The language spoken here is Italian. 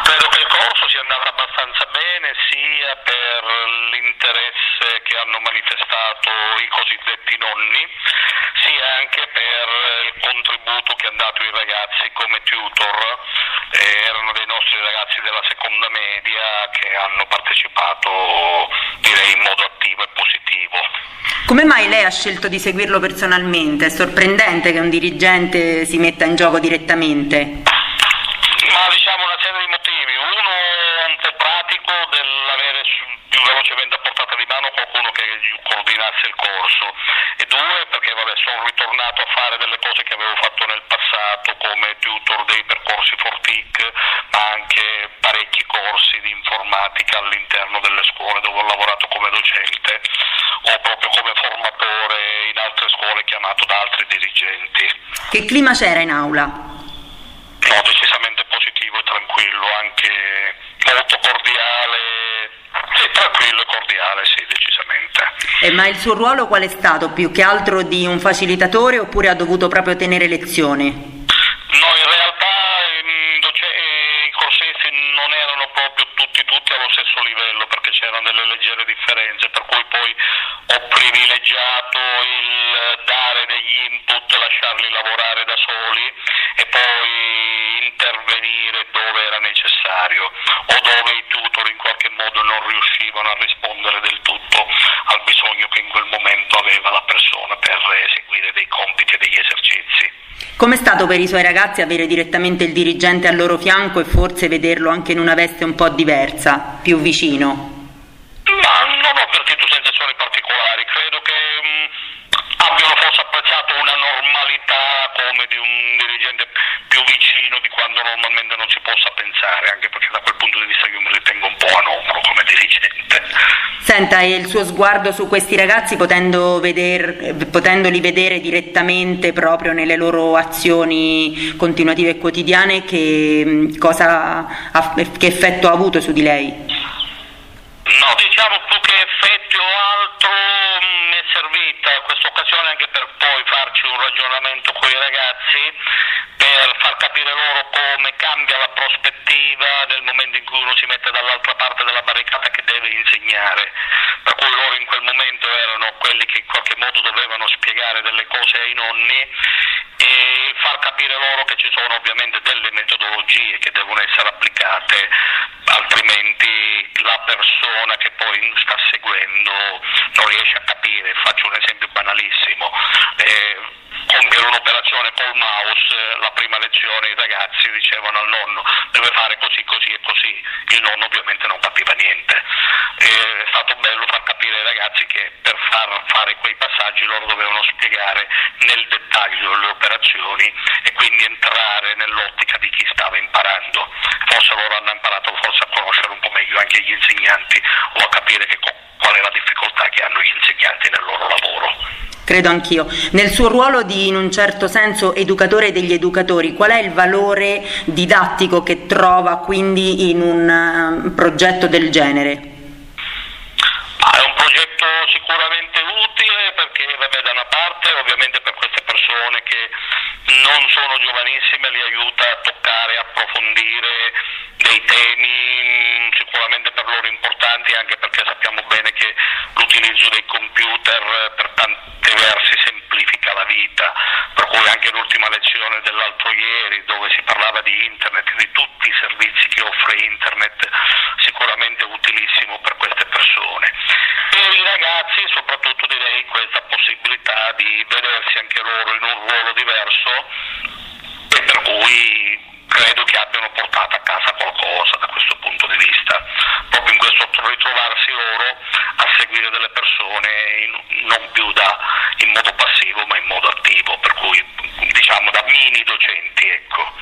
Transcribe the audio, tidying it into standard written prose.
Credo che il corso sia andato abbastanza bene sia per l'interesse che hanno manifestato i cosiddetti nonni, sia anche per il contributo che hanno dato i ragazzi come tutor. Erano dei nostri ragazzi della seconda media che hanno partecipato, direi, in modo attivo e positivo. Come mai lei ha scelto di seguirlo personalmente? È sorprendente che un dirigente si metta in gioco direttamente. Ma diciamo una serie di motivi. Uno, un po' pratico, dell'avere più velocemente a portata di mano qualcuno che coordinasse il corso, e due, perché sono ritornato a fare delle cose che avevo fatto nel passato come tutor dei percorsi Fortic, ma anche parecchi corsi di informatica all'interno delle scuole dove ho lavorato come docente o proprio come formatore in altre scuole chiamato da altri dirigenti. Che clima c'era in aula? No, decisamente positivo e tranquillo, anche molto cordiale, sì, tranquillo e cordiale, sì, decisamente. Ma il suo ruolo qual è stato? Più che altro di un facilitatore oppure ha dovuto proprio tenere lezioni? No, in realtà i corsisti non erano proprio tutti allo stesso livello, perché c'erano delle leggere differenze, per cui poi ho privilegiato il dare degli input, lasciarli lavorare da soli e poi intervenire dove era necessario o dove i tutor in qualche modo non riuscivano a rispondere del tutto al bisogno che in quel momento aveva la persona per eseguire dei compiti e degli esercizi. Com'è stato per i suoi ragazzi avere direttamente il dirigente al loro fianco e forse vederlo anche in una veste un po' diversa, più vicino? Ma non ho avvertito sensazioni particolari, credo che abbiano forse apprezzato una normalità come di un dirigente più vicino di quando normalmente non si possa pensare, anche perché da quel punto di vista io mi ritengo un po' anomalo come dirigente. Senta, e il suo sguardo su questi ragazzi, potendoli vedere direttamente proprio nelle loro azioni continuative e quotidiane, che effetto ha avuto su di lei? No, diciamo più che effetto o altro mi è servita questa occasione anche per poi farci un ragionamento con i ragazzi, per far capire loro come cambia la prospettiva nel momento in cui uno si mette dall'altra parte della barricata che deve insegnare, per cui loro in quel momento erano quelli che in qualche modo dovevano spiegare delle cose ai nonni, e far capire loro che ci sono ovviamente delle metodologie che devono essere applicate, altrimenti la persona che poi sta seguendo non riesce a capire. Faccio un esempio banalissimo: compiere un'operazione col mouse, la prima lezione i ragazzi dicevano al nonno deve fare così, così e così, il nonno ovviamente non capiva niente. È stato bello far capire ai ragazzi che per far fare quei passaggi loro dovevano spiegare nel dettaglio le operazioni e quindi entrare nell'ottica di chi stava imparando. Forse loro hanno imparato forse a conoscere un po' meglio anche gli insegnanti o a capire qual è la difficoltà che hanno gli insegnanti nel loro lavoro. Credo anch'io. Nel suo ruolo di, in un certo senso, educatore degli educatori, qual è il valore didattico che trova quindi in un progetto del genere? È un progetto sicuramente utile perché, da una parte ovviamente per queste persone che non sono giovanissime li aiuta a toccare, approfondire dei temi sicuramente per loro importanti, anche perché sappiamo bene che l'utilizzo dei computer per tanti versi semplifica la vita, per cui anche l'ultima lezione dell'altro ieri, dove si parlava di internet, di tutti i servizi che offre internet, sicuramente utilissimo per queste persone. E i ragazzi soprattutto direi questa possibilità di vedersi anche loro in un ruolo diverso, e per cui credo che abbiano portato a casa qualcosa da questo punto di vista, proprio in questo ritrovarsi loro a seguire delle persone non più in modo passivo ma in